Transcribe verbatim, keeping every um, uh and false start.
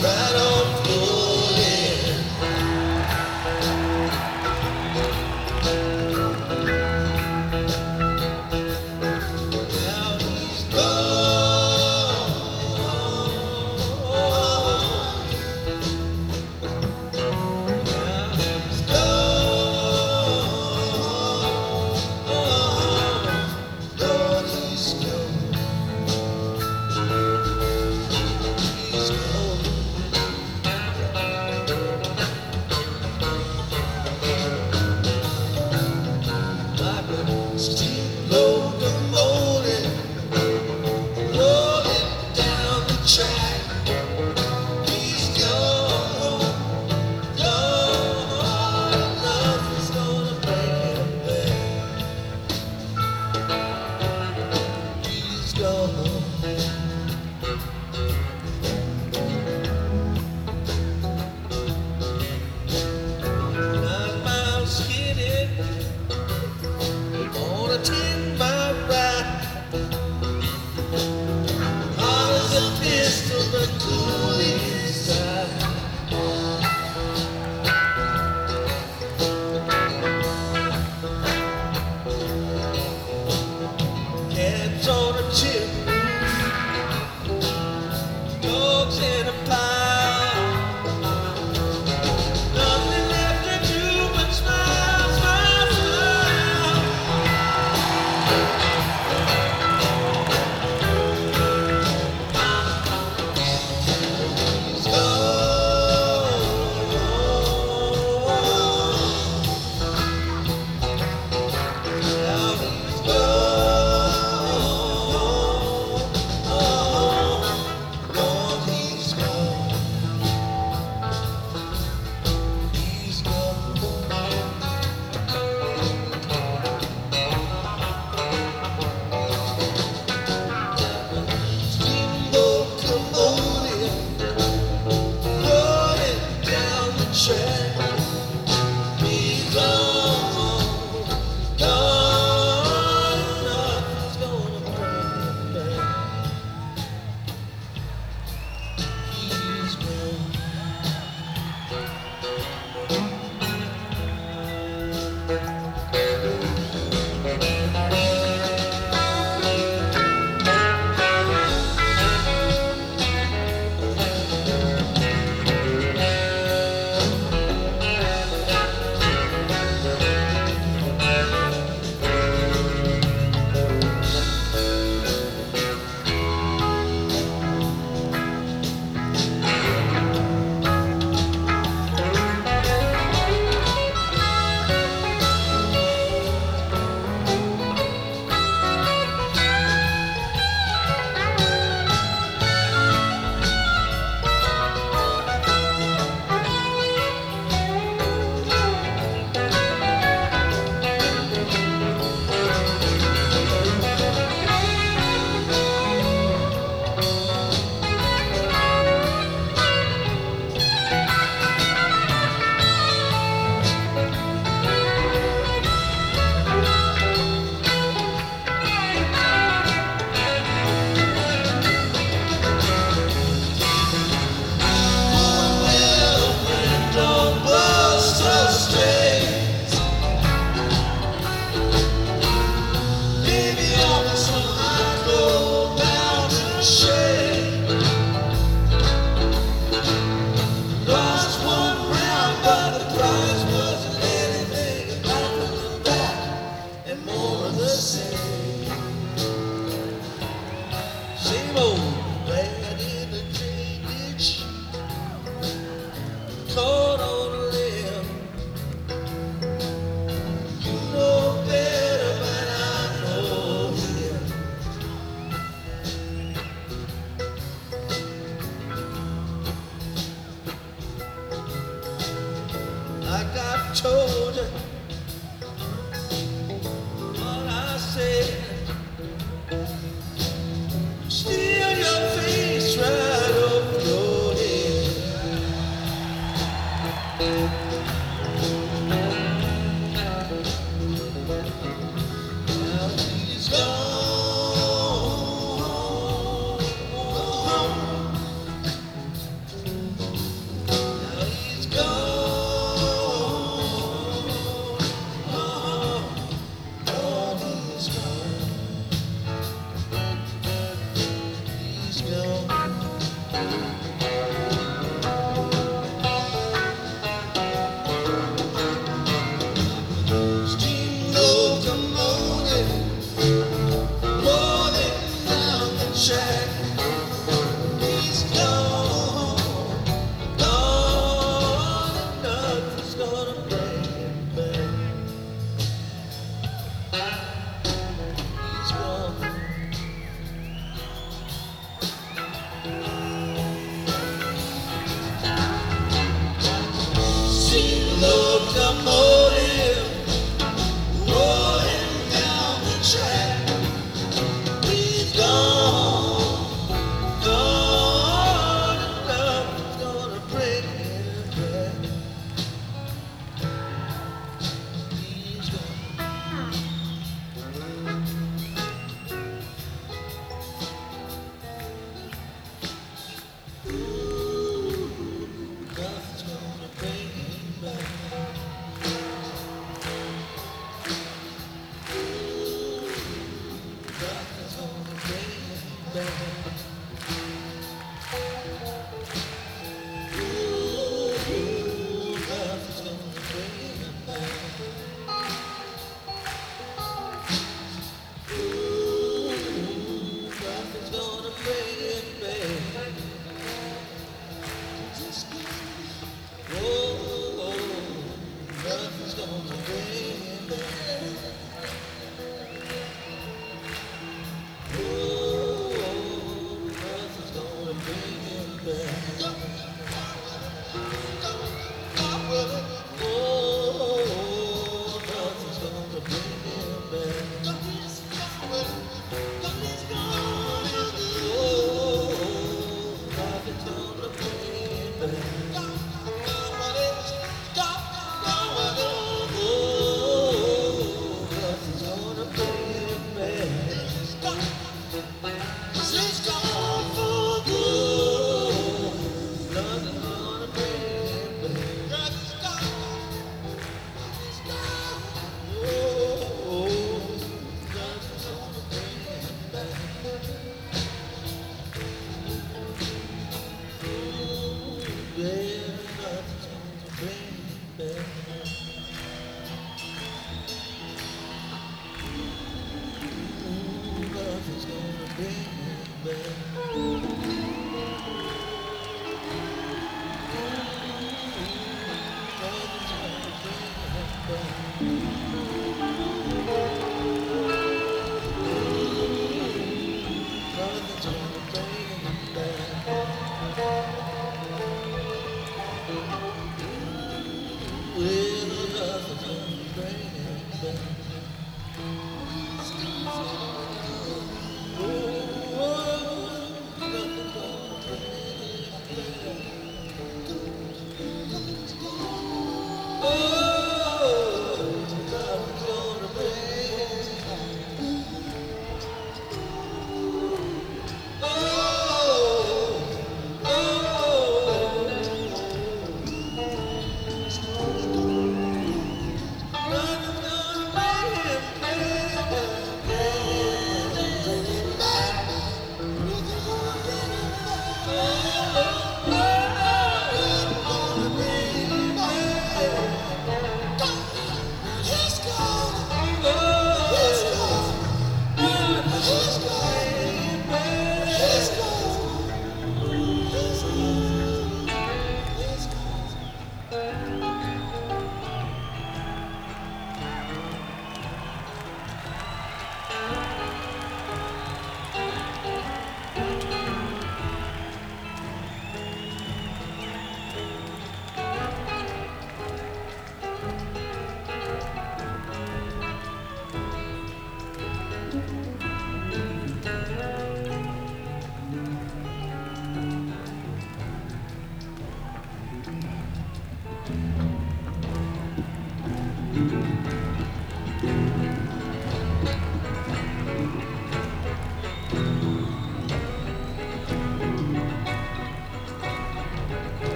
right on floating. Now he's gone. Now he's gone. Lord, he's gone. He's gone. Like a steam locomotive rolling down the track. He's gone, gone. Nothing's gonna bring him back. He's gone. Nine miles skinny on a ten mile ride. Hot as a pistol, but cool inside. Cats on a chimney, dogs in a pile. Nothing left to do but smile, smile, smile. He's gone. Now he's gone. Lord, he's gone. He's gone. Steamboat locomotive rolling down the track. He's gone, gone. Nothing's gonna bring him back. He's gone. Same old man in the drainage, caught on a limb. You know better, but I know him. Like I've told you what I said. Steal your face right over your head. Now he's gone.